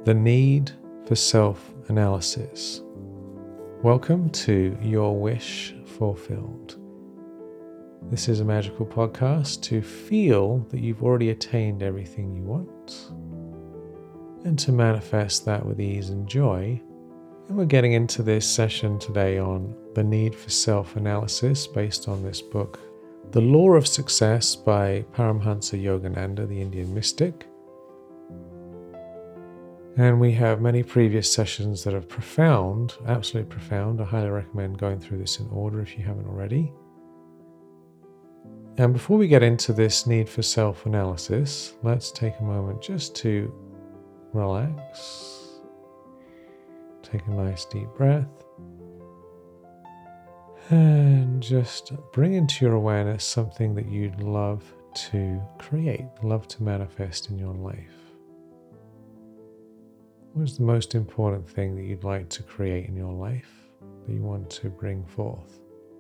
The need for self-analysis. Welcome to Your Wish Fulfilled. This is a magical podcast to feel that you've already attained everything you want and to manifest that with ease and joy. And we're getting into this session today on the need for self-analysis based on this book, The Law of Success by Paramhansa Yogananda, the Indian mystic. And we have many previous sessions that are profound, absolutely profound. I highly recommend going through this in order if you haven't already. And before we get into this need for self-analysis, let's take a moment just to relax. Take a nice deep breath. And just bring into your awareness something that you'd love to create, love to manifest in your life. What is the most important thing that you'd like to create in your life that you want to bring forth?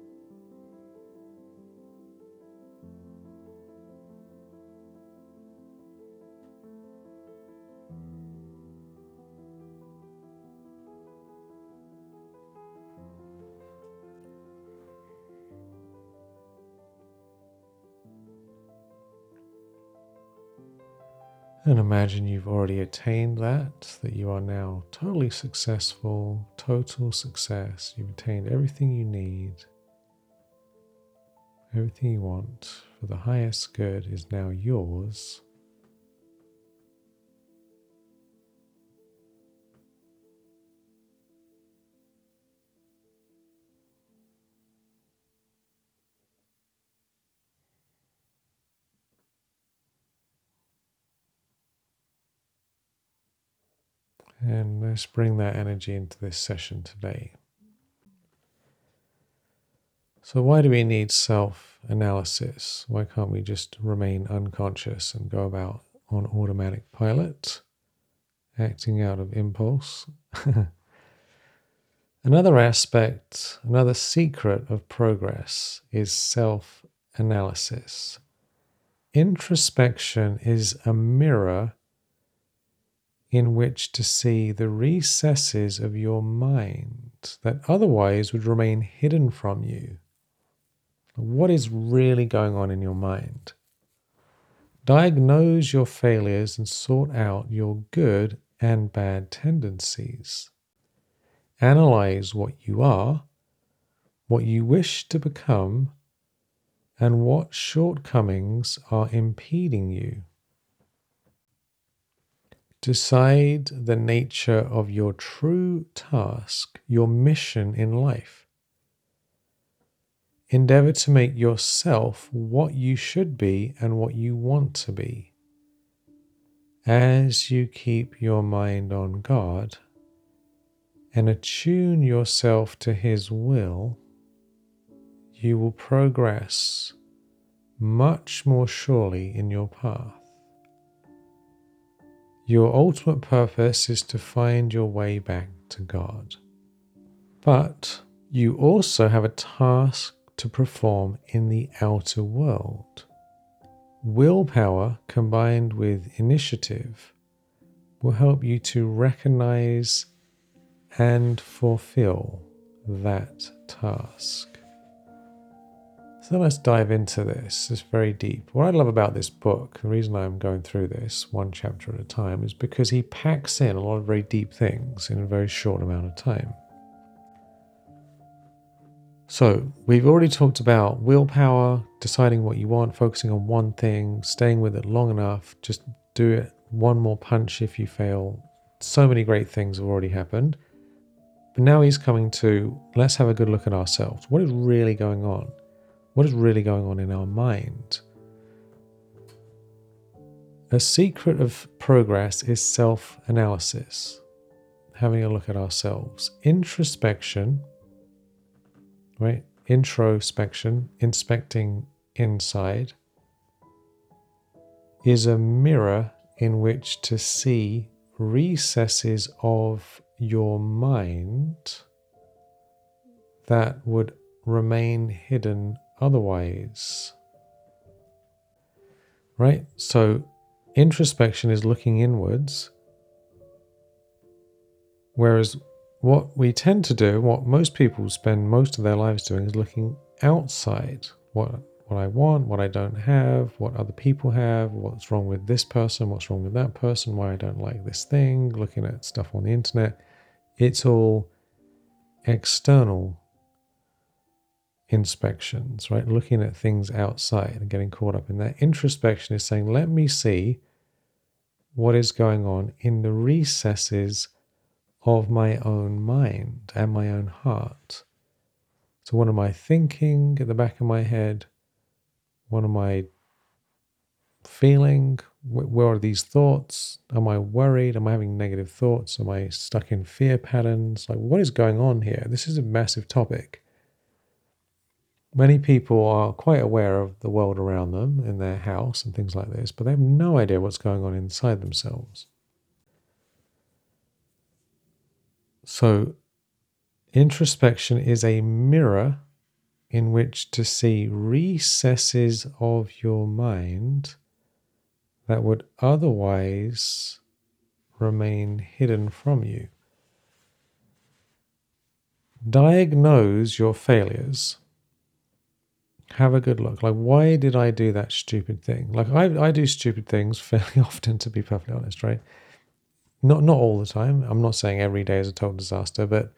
And imagine you've already attained that you are now totally successful, total success. You've attained everything you need, everything you want for the highest good is now yours. And let's bring that energy into this session today. So why do we need self-analysis? Why can't we just remain unconscious and go about on automatic pilot, acting out of impulse? Another aspect, another secret of progress is self-analysis. Introspection is a mirror in which to see the recesses of your mind that otherwise would remain hidden from you. What is really going on in your mind? Diagnose your failures and sort out your good and bad tendencies. Analyze what you are, what you wish to become, and what shortcomings are impeding you. Decide the nature of your true task, your mission in life. Endeavor to make yourself what you should be and what you want to be. As you keep your mind on God and attune yourself to His will, you will progress much more surely in your path. Your ultimate purpose is to find your way back to God. But you also have a task to perform in the outer world. Willpower combined with initiative will help you to recognize and fulfill that task. So let's dive into this. It's very deep. What I love about this book, the reason I'm going through this one chapter at a time, is because he packs in a lot of very deep things in a very short amount of time. So we've already talked about willpower, deciding what you want, focusing on one thing, staying with it long enough, just do it one more punch if you fail. So many great things have already happened. But now he's coming to, let's have a good look at ourselves. What is really going on? What is really going on in our mind? A secret of progress is self-analysis, having a look at ourselves. Introspection, right? Introspection, inspecting inside, is a mirror in which to see recesses of your mind that would remain hidden otherwise. Right? So introspection is looking inwards Whereas what we tend to do, what most people spend most of their lives doing, is looking outside. What I want, what I don't have, what other people have, what's wrong with this person, what's wrong with that person, why I don't like this thing, looking at stuff on the internet. It's all external inspections, right? Looking at things outside and getting caught up in that. Introspection is saying, let me see what is going on in the recesses of my own mind and my own heart. So what am I thinking at the back of my head? What am I feeling? Where are these thoughts? Am I worried? Am I having negative thoughts? Am I stuck in fear patterns? Like, what is going on here? This is a massive topic. Many people are quite aware of the world around them in their house and things like this, but they have no idea what's going on inside themselves. So, introspection is a mirror in which to see recesses of your mind that would otherwise remain hidden from you. Diagnose your failures. Have a good look. Like, why did I do that stupid thing? Like, I do stupid things fairly often, to be perfectly honest, right? Not all the time. I'm not saying every day is a total disaster, but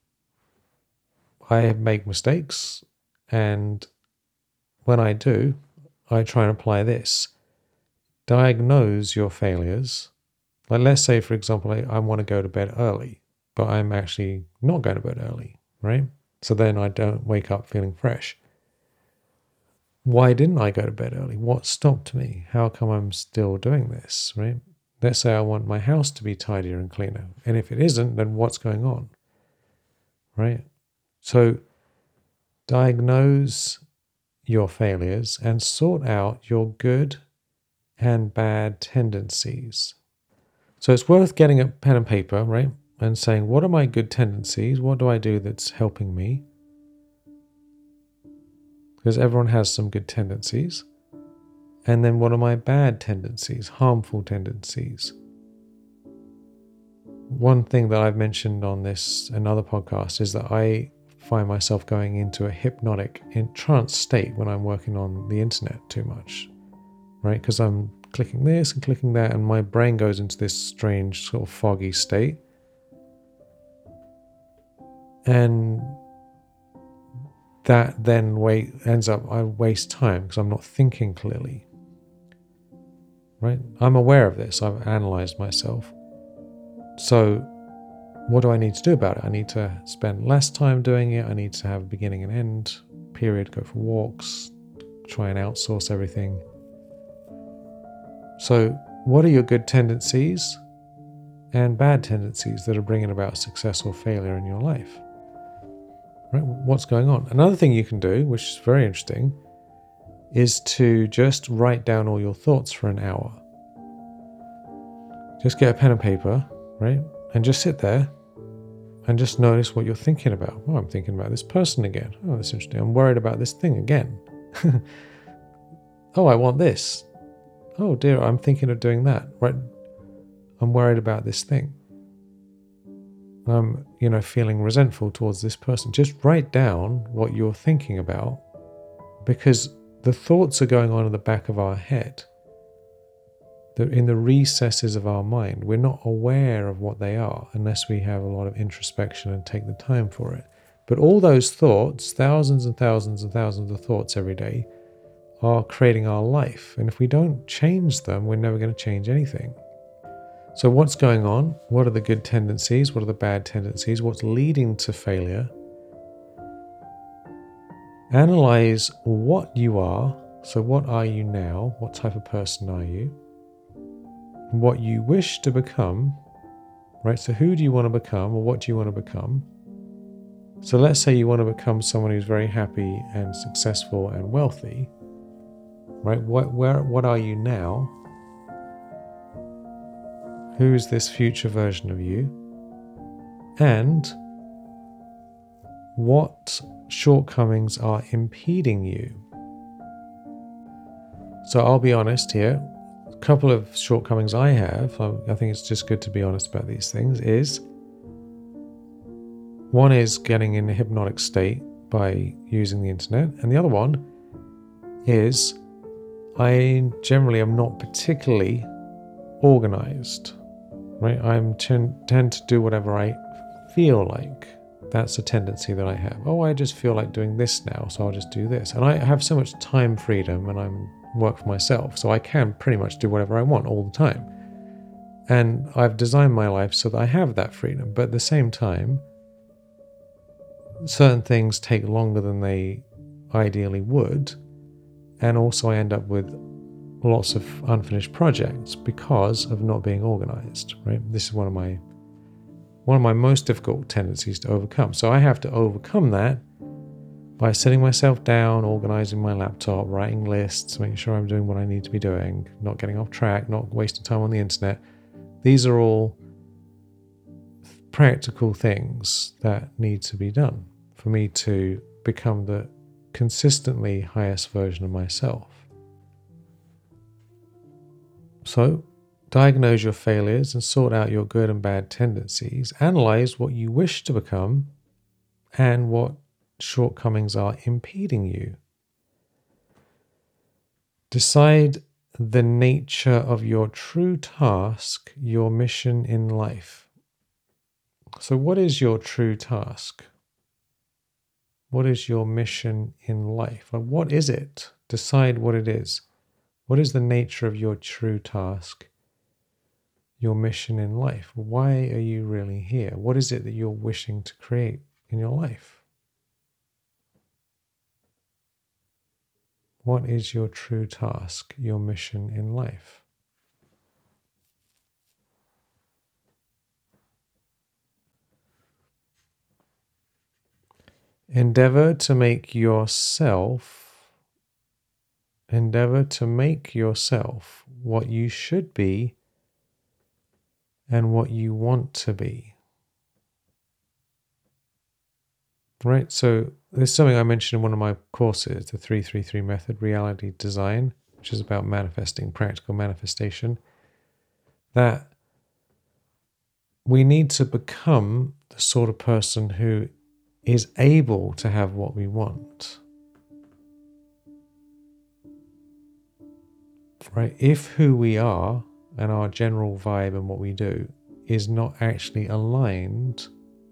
I make mistakes, and when I do, I try and apply this. Diagnose your failures. Like, let's say, for example, I want to go to bed early, but I'm actually not going to bed early, right? So then I don't wake up feeling fresh. Why didn't I go to bed early? What stopped me? How come I'm still doing this, right? Let's say I want my house to be tidier and cleaner. And if it isn't, then what's going on, right? So diagnose your failures and sort out your good and bad tendencies. So it's worth getting a pen and paper, right? And saying, what are my good tendencies? What do I do that's helping me? Because everyone has some good tendencies. And then what are my bad tendencies, harmful tendencies? One thing that I've mentioned on this another podcast is that I find myself going into a hypnotic trance state when I'm working on the internet too much, right? Because I'm clicking this and clicking that, and my brain goes into this strange sort of foggy state. And that then ends up, I waste time because I'm not thinking clearly, right? I'm aware of this. I've analyzed myself. So what do I need to do about it? I need to spend less time doing it. I need to have a beginning and end period, go for walks, try and outsource everything. So what are your good tendencies and bad tendencies that are bringing about success or failure in your life? Right? What's going on? Another thing you can do, which is very interesting, is to just write down all your thoughts for an hour. Just get a pen and paper, right? And just sit there and just notice what you're thinking about. Oh, I'm thinking about this person again. Oh, that's interesting. I'm worried about this thing again. Oh, I want this. Oh dear, I'm thinking of doing that. Right? I'm worried about this thing. I'm, feeling resentful towards this person. Just write down what you're thinking about, because the thoughts are going on in the back of our head. They're in the recesses of our mind. We're not aware of what they are unless we have a lot of introspection and take the time for it. But all those thoughts, thousands and thousands and thousands of thoughts every day, are creating our life. And if we don't change them, we're never going to change anything. So what's going on? What are the good tendencies? What are the bad tendencies? What's leading to failure? Analyze what you are. So what are you now? What type of person are you? What you wish to become, right? So who do you want to become, or what do you want to become? So let's say you want to become someone who's very happy and successful and wealthy, right? What are you now? Who is this future version of you? And what shortcomings are impeding you? So I'll be honest here. A couple of shortcomings I have, I think it's just good to be honest about these things, is One is getting in a hypnotic state by using the internet, and the other one is I generally am not particularly organized, right? I tend to do whatever I feel like. That's a tendency that I have. Oh, I just feel like doing this now, so I'll just do this. And I have so much time freedom, and I work for myself, so I can pretty much do whatever I want all the time. And I've designed my life so that I have that freedom. But at the same time, certain things take longer than they ideally would. And also I end up with lots of unfinished projects because of not being organized, right? This is one of my most difficult tendencies to overcome. So I have to overcome that by sitting myself down, organizing my laptop, writing lists, making sure I'm doing what I need to be doing, not getting off track, not wasting time on the internet. These are all practical things that need to be done for me to become the consistently highest version of myself. So, diagnose your failures and sort out your good and bad tendencies. Analyze what you wish to become and what shortcomings are impeding you. Decide the nature of your true task, your mission in life. So, what is your true task? What is your mission in life? What is it? Decide what it is. What is the nature of your true task, your mission in life? Why are you really here? What is it that you're wishing to create in your life? What is your true task, your mission in life? Endeavor to make yourself what you should be and what you want to be. Right? So this is something I mentioned in one of my courses, the 333 method, reality design, which is about manifesting, practical manifestation, that we need to become the sort of person who is able to have what we want. Right? If who we are and our general vibe and what we do is not actually aligned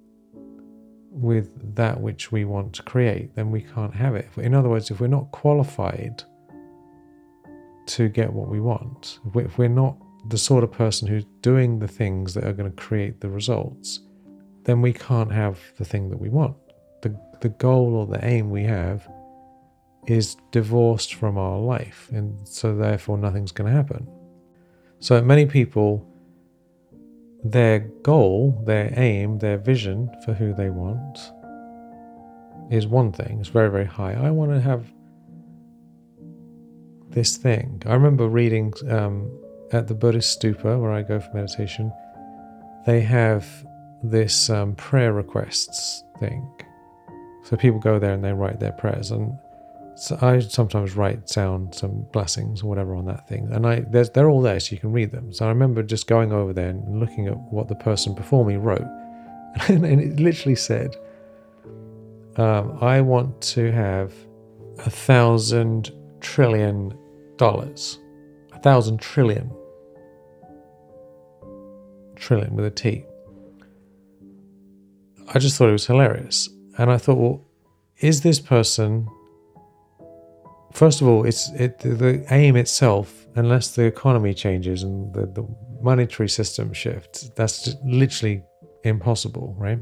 with that which we want to create, then we can't have it. In other words, if we're not qualified to get what we want, if we're not the sort of person who's doing the things that are going to create the results, then we can't have the thing that we want. The goal or the aim we have is divorced from our life, and so therefore nothing's going to happen. So many people, their goal, their aim, their vision for who they want is one thing. It's very, very high. I want to have this thing. I remember reading at the Buddhist stupa where I go for meditation, they have this prayer requests thing. So people go there and they write their prayers, and so I sometimes write down some blessings or whatever on that thing, and they're all there so you can read them. So I remember just going over there and looking at what the person before me wrote, and it literally said, I want to have $1,000 trillion. 1,000 trillion. Trillion with a T. I just thought it was hilarious. And I thought, well, is this person... First of all, the aim itself, unless the economy changes and the monetary system shifts, that's just literally impossible, right?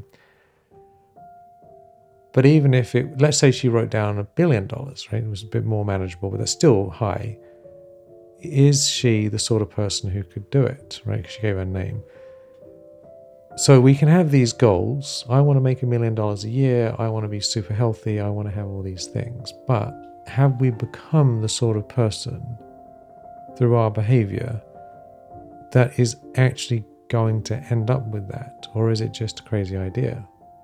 But even if let's say she wrote down $1 billion, right? It was a bit more manageable, but that's still high. Is she the sort of person who could do it, right? Because she gave her name. So we can have these goals. I want to make $1 million a year. I want to be super healthy. I want to have all these things. But have we become the sort of person through our behavior that is actually going to end up with that? Or is it just a crazy idea?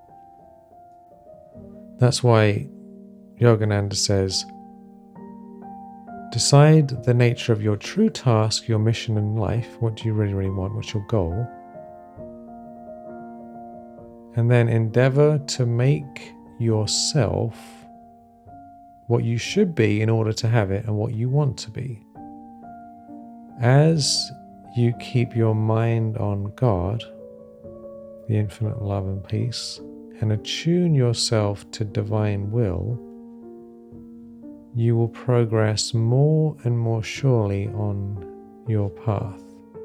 That's why Yogananda says, decide the nature of your true task, your mission in life. What do you really, really want? What's your goal? and then endeavor to make yourself what you should be in order to have it and what you want to be. As you keep your mind on God, the infinite love and peace, and attune yourself to divine will, you will progress more and more surely on your path.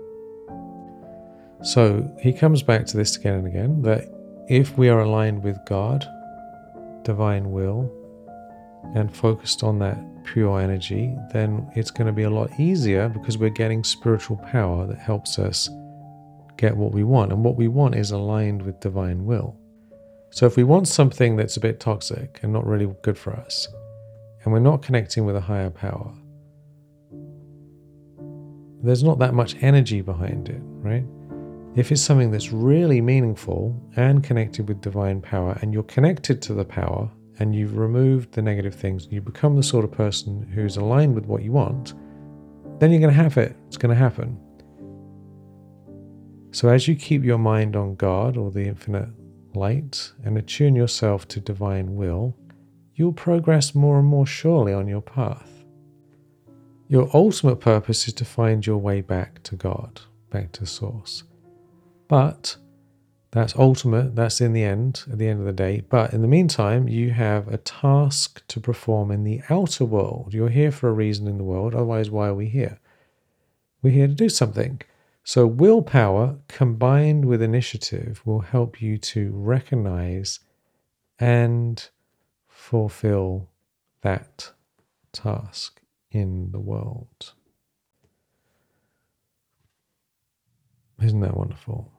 So he comes back to this again and again, that if we are aligned with God, divine will, and focused on that pure energy, then it's going to be a lot easier because we're getting spiritual power that helps us get what we want. And what we want is aligned with divine will. So if we want something that's a bit toxic and not really good for us, and we're not connecting with a higher power, there's not that much energy behind it, right? If it's something that's really meaningful and connected with divine power, and you're connected to the power, and you've removed the negative things, and you become the sort of person who's aligned with what you want, then you're going to have it. It's going to happen. So as you keep your mind on God or the infinite light and attune yourself to divine will, you'll progress more and more surely on your path. Your ultimate purpose is to find your way back to God, back to Source. But that's ultimate, that's in the end, at the end of the day. But in the meantime, you have a task to perform in the outer world. You're here for a reason in the world, otherwise why are we here? We're here to do something. So willpower combined with initiative will help you to recognize and fulfill that task in the world. Isn't that wonderful?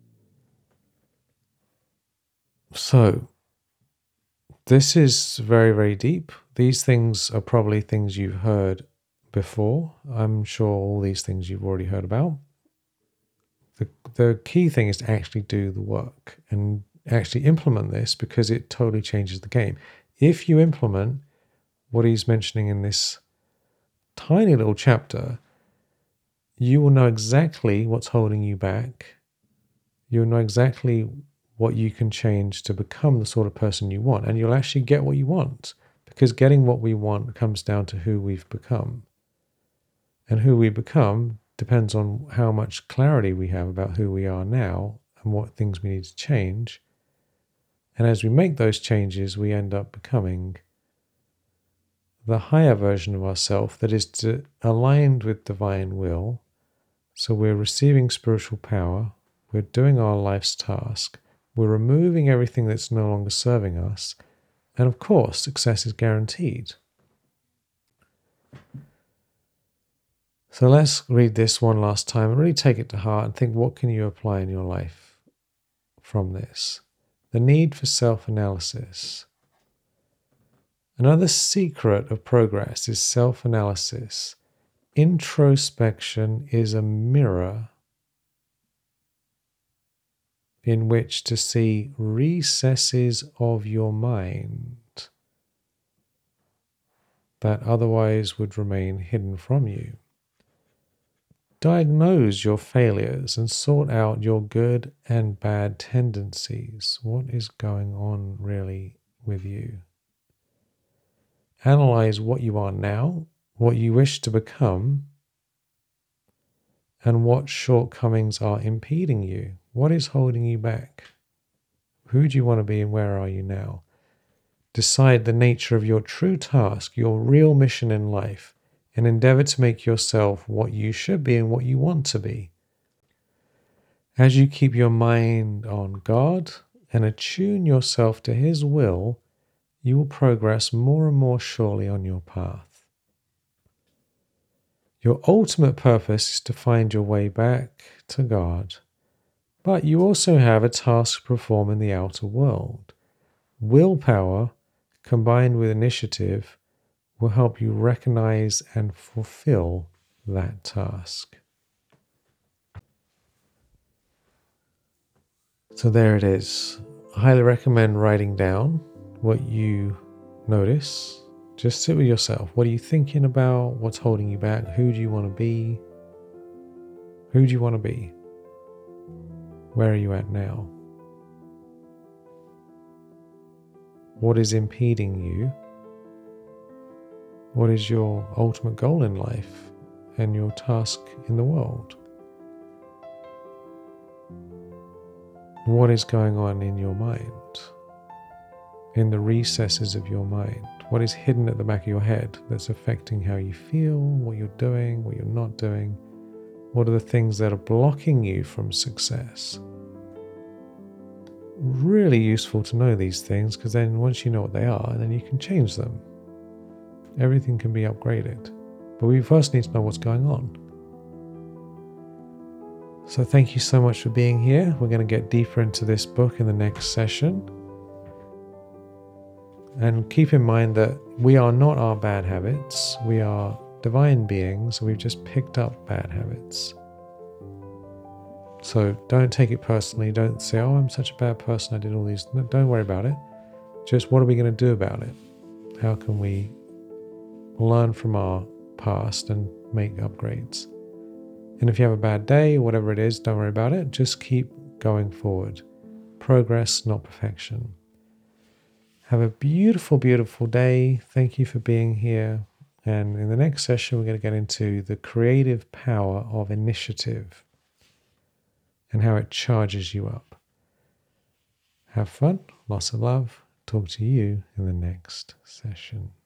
So, this is very, very deep. These things are probably things you've heard before. I'm sure all these things you've already heard about. The key thing is to actually do the work and actually implement this, because it totally changes the game. If you implement what he's mentioning in this tiny little chapter, you will know exactly what's holding you back. You'll know exactly what you can change to become the sort of person you want, and you'll actually get what you want, because getting what we want comes down to who we've become. And who we become depends on how much clarity we have about who we are now and what things we need to change. And as we make those changes, we end up becoming the higher version of ourselves that is aligned with divine will. So we're receiving spiritual power, we're doing our life's task, we're removing everything that's no longer serving us, and of course, success is guaranteed. So let's read this one last time and really take it to heart and think, what can you apply in your life from this? The need for self-analysis. Another secret of progress is self-analysis. Introspection is a mirror in which to see recesses of your mind that otherwise would remain hidden from you. Diagnose your failures and sort out your good and bad tendencies. What is going on really with you? Analyze what you are now, what you wish to become, and what shortcomings are impeding you. What is holding you back? Who do you want to be and where are you now? Decide the nature of your true task, your real mission in life, and endeavor to make yourself what you should be and what you want to be. As you keep your mind on God and attune yourself to His will, you will progress more and more surely on your path. Your ultimate purpose is to find your way back to God, but you also have a task to perform in the outer world. Willpower, combined with initiative, will help you recognize and fulfill that task. So there it is. I highly recommend writing down what you notice. Just sit with yourself. What are you thinking about? What's holding you back? Who do you want to be? Who do you want to be? Where are you at now? What is impeding you? What is your ultimate goal in life and your task in the world? What is going on in your mind? In the recesses of your mind? What is hidden at the back of your head that's affecting how you feel, what you're doing, what you're not doing? What are the things that are blocking you from success? Really useful to know these things, because then once you know what they are, then you can change them. Everything can be upgraded. But we first need to know what's going on. So thank you so much for being here. We're going to get deeper into this book in the next session. And keep in mind that we are not our bad habits. We are divine beings. We've just picked up bad habits. So don't take it personally. Don't say, oh, I'm such a bad person. I did all these. No, don't worry about it. Just what are we going to do about it? How can we learn from our past and make upgrades? And if you have a bad day, whatever it is, don't worry about it. Just keep going forward. Progress, not perfection. Have a beautiful, beautiful day. Thank you for being here. And in the next session, we're going to get into the creative power of initiative and how it charges you up. Have fun. Lots of love. Talk to you in the next session.